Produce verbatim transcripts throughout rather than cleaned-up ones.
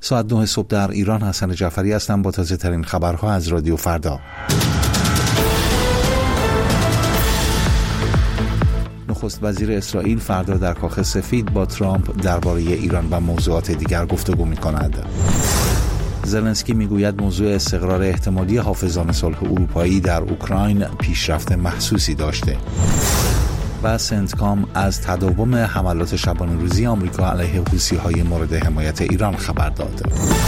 ساعت نه صبح در ایران. حسن جعفری هستم با تازه ترین خبرها از رادیو فردا. نخست وزیر اسرائیل فردا در کاخ سفید با ترامپ درباره ایران و موضوعات دیگر گفتگو می‌کند. زلنسکی میگوید موضوع استقرار احتمالی حافظان صلح اروپایی در اوکراین پیشرفت محسوسی داشته. و سنتکام از تداوم حملات شبانه روزی آمریکا علیه حوثی‌های مورد حمایت ایران خبر داد.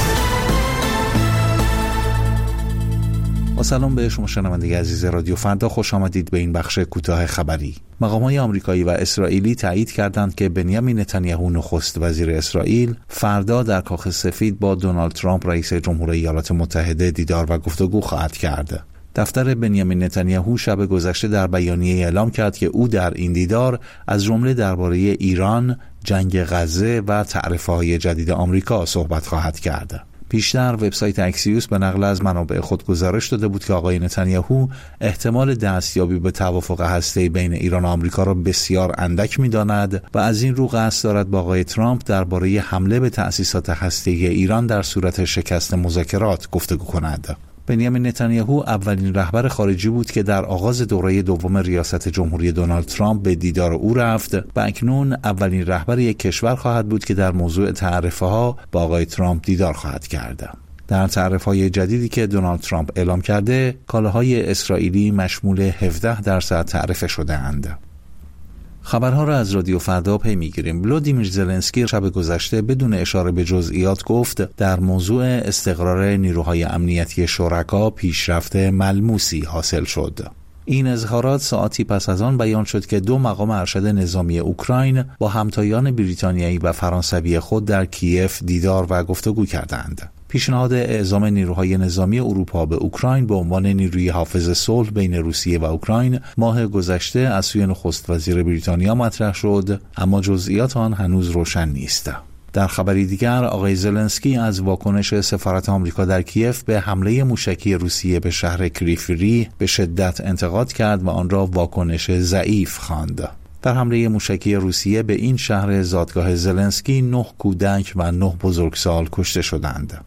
با سلام به شما شنونده عزیز رادیو فردا، خوش آمدید به این بخش کوتاه خبری. مقام‌های آمریکایی و اسرائیلی تایید کردند که بنیامین نتانیاهو نخست وزیر اسرائیل فردا در کاخ سفید با دونالد ترامپ رئیس جمهور ایالات متحده دیدار و گفتگو خواهد کرد. دفتر بنیامین نتانیاهو شب گذشته در بیانیه اعلام کرد که او در این دیدار از جمله درباره ایران، جنگ غزه و تعرفه‌های جدید آمریکا صحبت خواهد کرد. پیشتر وبسایت اکسیوس به نقل از منابع خود گزارش داده بود که آقای نتانیاهو احتمال دستیابی به توافق هسته‌ای بین ایران و آمریکا را بسیار اندک می‌داند و از این رو قصد دارد با آقای ترامپ درباره حمله به تأسیسات هسته‌ای ایران در صورت شکست مذاکرات گفتگو کند. بنیامین نتانیاهو اولین رهبر خارجی بود که در آغاز دوره دوم ریاست جمهوری دونالد ترامپ به دیدار او رفت و اکنون اولین رهبر یک کشور خواهد بود که در موضوع تعرفه‌ها با آقای ترامپ دیدار خواهد کرد. در تعرفه‌های جدیدی که دونالد ترامپ اعلام کرده، کالاهای اسرائیلی مشمول هفده درصد تعرفه شده‌اند. خبرها را از رادیو فردا پی میگیریم. ولودیمیر زلنسکی شب گذشته بدون اشاره به جزئیات گفت در موضوع استقرار نیروهای امنیتی شرکا پیشرفت ملموسی حاصل شد. این اظهارات ساعتی پس از آن بیان شد که دو مقام ارشد نظامی اوکراین با همتایان بریتانیایی و فرانسوی خود در کیف دیدار و گفتگو کردند. پیشنهاد اعزام نیروهای نظامی اروپا به اوکراین به عنوان نیروی حافظ صلح بین روسیه و اوکراین ماه گذشته از سوی نخست وزیر بریتانیا مطرح شد، اما جزئیات آن هنوز روشن نیست. در خبری دیگر، آقای زلنسکی از واکنش سفارت آمریکا در کیف به حمله موشکی روسیه به شهر کریفری به شدت انتقاد کرد و آن را واکنش ضعیف خواند. در حمله موشکی روسیه به این شهر زادگاه زلنسکی نه کودک و نه بزرگسال کشته شدند.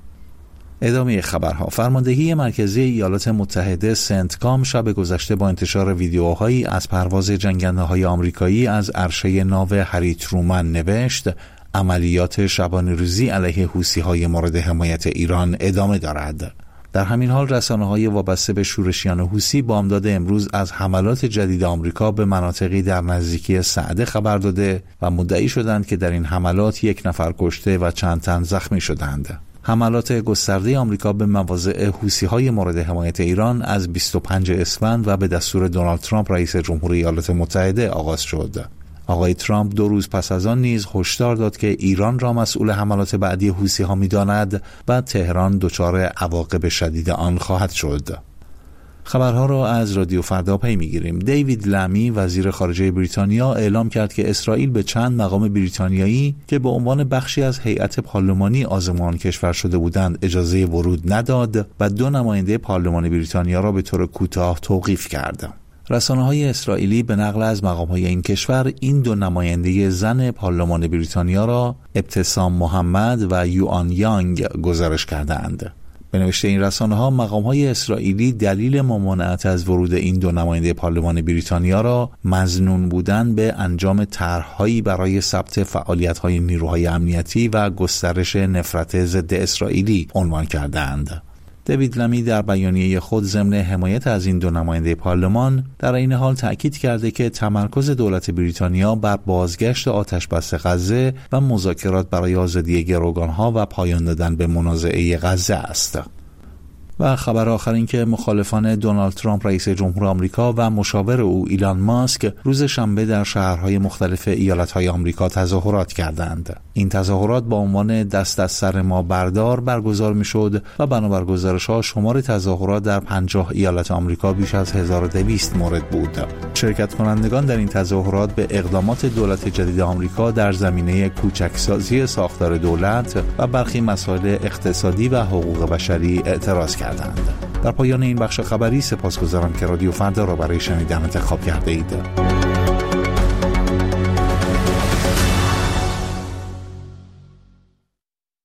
ادامه خبرها. فرماندهی مرکزی ایالات متحده سنتکام شب گذشته با انتشار ویدیوهایی از پرواز جنگنده‌های آمریکایی از عرشه ناو هری ترومن نوشت عملیات شبانه روزی علیه حوثی‌های مورد حمایت ایران ادامه دارد. در همین حال رسانه‌های وابسته به شورشیان حوثی بامداد امروز از حملات جدید آمریکا به مناطقی در نزدیکی سعده خبر داده و مدعی شدند که در این حملات یک نفر کشته و چند تن زخمی شدند. حملات گسترده آمریکا به مواضع حوثی‌های مورد حمایت ایران از بیست و پنجم اسفند و به دستور دونالد ترامپ رئیس جمهور ایالات متحده آغاز شد. آقای ترامپ دو روز پس از آن نیز هشدار داد که ایران را مسئول حملات بعدی حوثی‌ها می‌داند و تهران دچار عواقب شدید آن خواهد شد. خبرها را از رادیو فردا پی میگیریم. دیوید لمی وزیر خارجه بریتانیا اعلام کرد که اسرائیل به چند مقام بریتانیایی که به عنوان بخشی از هیئت پارلمانی آزمون کشور شده بودند اجازه ورود نداد و دو نماینده پارلمان بریتانیا را به طور کوتاه توقیف کرد. رسانه‌های اسرائیلی به نقل از مقام‌های این کشور این دو نماینده زن پارلمان بریتانیا را ابتسام محمد و یوآن یانگ گزارش کردند. به نوشته این رسانه‌ها مقام‌های اسرائیلی دلیل ممانعت از ورود این دو نماینده پارلمان بریتانیا را مظنون بودن به انجام طرح‌هایی برای ثبت فعالیت‌های نیروهای امنیتی و گسترش نفرت ضد اسرائیلی عنوان کردند. دیوید لمی در بیانیه خود ضمن حمایت از این دو نماینده پارلمان در این حال تأکید کرده که تمرکز دولت بریتانیا بر بازگشت آتشبس غزه و مذاکرات برای آزادی گروگانها و پایان دادن به منازعه غزه است. و خبر آخر این که مخالفان دونالد ترامپ رئیس جمهور آمریکا و مشاور او ایلان ماسک روز شنبه در شهرهای مختلف ایالت‌های آمریکا تظاهرات کردند. این تظاهرات با عنوان دست از سر ما بردار برگزار می‌شد و بنابر گزارش‌ها شمار تظاهرات در پنجاه ایالت آمریکا بیش از هزار و دویست مورد بود. شرکت کنندگان در این تظاهرات به اقدامات دولت جدید آمریکا در زمینه کوچکسازی ساختار دولت و برخی مسائل اقتصادی و حقوق بشری اعتراض کردند. در پایان این بخش خبری سپاسگزارم که رادیو فردا را برای شنیدن انتخاب کرده اید.